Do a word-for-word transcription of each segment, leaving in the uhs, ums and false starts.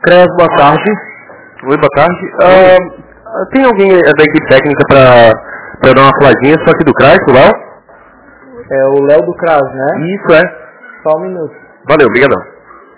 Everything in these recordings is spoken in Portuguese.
Cres, boa tarde. Oi, boa tarde. Uh, tem alguém da equipe técnica para eu dar uma faladinha só aqui do C R A S, o Léo? É o Léo do C R A S, né? Isso, é. Só um minuto. Valeu, obrigadão.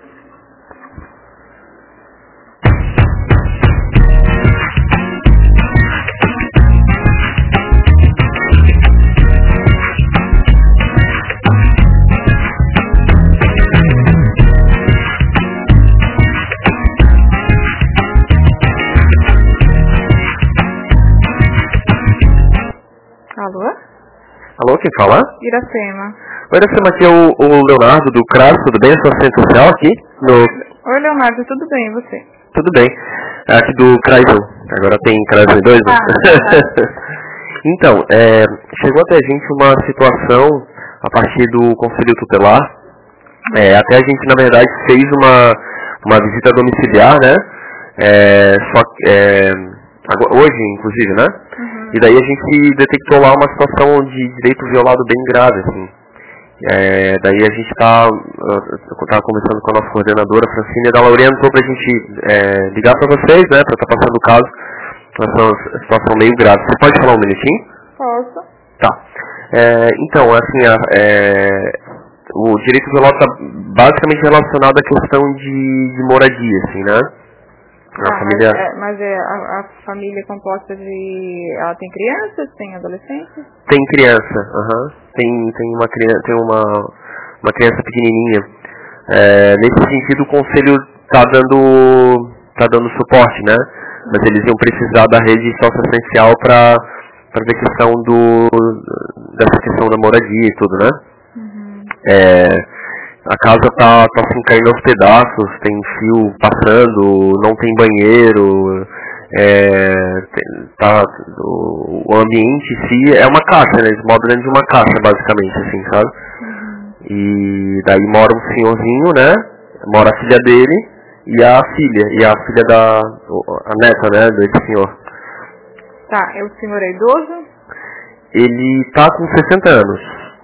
Alô? Alô, quem fala? Iracema. Oi, Iracema, aqui é o, o Leonardo do C R A S, tudo bem? Eu sou assistente social aqui no... Oi, Leonardo, tudo bem, e você? Tudo bem. É aqui do C R A S, agora tem C R A S dois, né? Ah, Então, é, chegou até a gente uma situação a partir do Conselho Tutelar. É, até a gente, na verdade, fez uma, uma visita domiciliar, né? É, só que, é, agora, hoje, inclusive, né? Uhum. E daí a gente detectou lá uma situação de direito violado bem grave, assim. É, daí a gente tá, eu tava conversando com a nossa coordenadora, Francine, e ela orientou pra gente é, ligar pra vocês, né, pra estar passando o caso. Uma situação meio grave. Você pode falar um minutinho? Posso. Tá. É, então, assim, a, é, o direito violado está basicamente relacionado à questão de, de moradia, assim, né? A Ah, família... Mas, é, mas é, a, a família é composta de... Ela tem crianças, tem adolescentes? Tem criança, aham. Tem, tem, uma, criança, tem uma, uma criança pequenininha. É, nesse sentido, o conselho está dando, tá dando suporte, né? Mas eles iam precisar da rede socioassistencial para para ver a questão do, dessa questão da moradia e tudo, né? Uhum. É, a casa tá, tá assim, caindo aos pedaços, tem fio passando, não tem banheiro, é, tem, tá, o, o ambiente em si é uma caixa, né? Eles moram dentro de uma caixa, basicamente, assim, sabe? Uhum. E daí mora um senhorzinho, né? Mora a filha dele e a filha, e a filha da, a neta, né, desse senhor. Tá, o senhor é idoso? Ele tá com sessenta anos.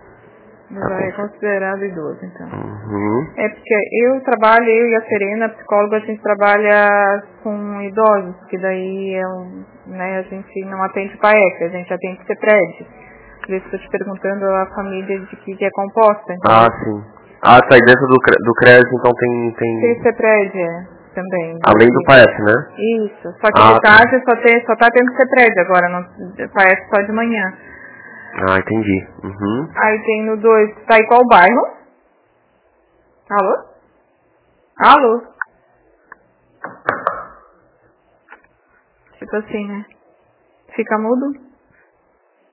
Mas já é considerado idoso, então. Uhum. É porque eu trabalho, eu e a Serena, a psicóloga, a gente trabalha com idosos, que daí é um, né, a gente não atende P A E C, a gente atende CEPRED. Por isso que eu estou te perguntando a família de que, que é composta, entendeu? Ah, sim. Ah, tá aí dentro do, cre- do C R E S, então tem... tem... Tem CEPRED, é, também. Além do P A E S, né? Isso, só que Ah, de tarde só, tem, só tá tendo CEPRED agora, não, P A E S só de manhã. Ah, entendi. Uhum. Aí tem no dois, tá em qual bairro? Alô? Alô? Tipo assim, né? Fica mudo?